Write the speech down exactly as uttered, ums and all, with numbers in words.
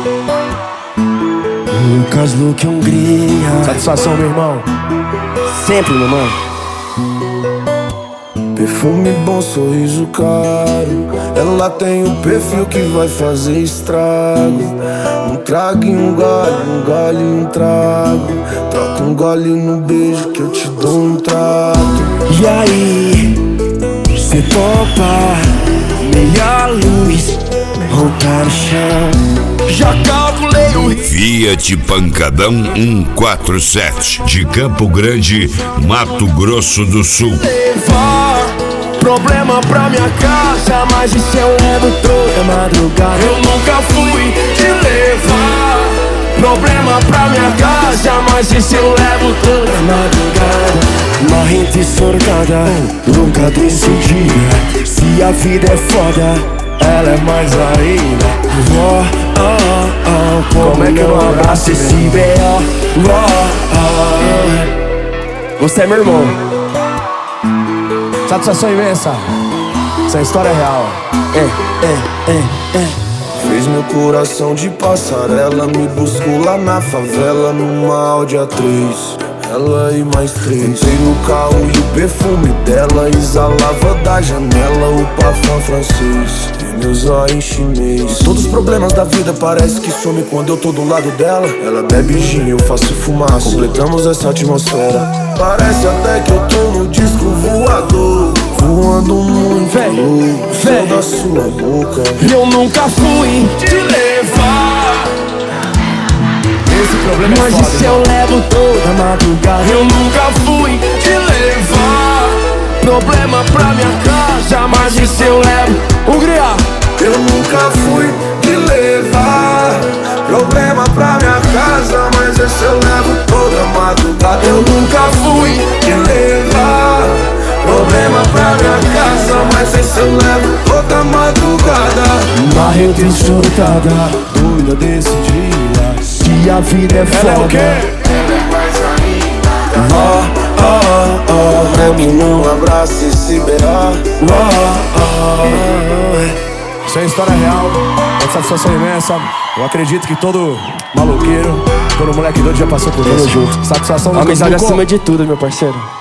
Lucas Luque Hungria. Satisfação, meu irmão. Sempre, meu irmão. Perfume bom, sorriso caro. Ela tem o perfil que vai fazer estrago. Um trago e um gole, um gole e um trago. Troca um gole no beijo que eu te dou um trato. E aí, cê topa? Meia luz, roupa no chão. Já calculei o risco. Fiat Pancadão cento e quarenta e sete, de Campo Grande, Mato Grosso do Sul. Levar problema pra minha casa, mas isso eu levo toda madrugada. Eu nunca fui te levar problema pra minha casa, mas isso eu levo toda madrugada. Marrenta e surtada, nunca decidida. Se a vida é foda, ela é mais ainda. Oh, oh, oh, como, como é que eu não abraço esse B O? Oh, oh. Você é meu irmão. Satisfação imensa. Essa história é real. É, é, é, é. Fez meu coração de passarela, me buscou lá na favela numa Audi A três. Ela e mais três. Entrei no carro e o perfume dela exalava da janela o parfum francês e meus olhos chinês. Todos os problemas da vida parece que some quando eu tô do lado dela. Ela bebe gin, eu faço fumaça, completamos essa atmosfera. Parece até que eu tô no disco voador, voando muito louco, só da sua boca. Eu nunca fui te levar, Esse problema é mas foda, isso eu levo toda madrugada. Eu nunca fui te levar problema pra minha casa, mas isso eu levo. Hungria. Eu nunca fui te levar problema pra minha casa, mas esse eu levo toda madrugada. Eu nunca fui te levar problema pra minha casa, mas esse eu levo toda madrugada. Marreta e surtada, doida decidida. Se a vida é foda, ela é o quê? Ela é mais ainda. Oh, oh, oh, pra mim não abraça esse B O. Oh, oh. Isso é história real, é satisfação imensa. Eu acredito que todo maloqueiro, todo moleque doido já passou por isso. junto. Satisfação do amizade Lucas Luque. acima de tudo, meu parceiro.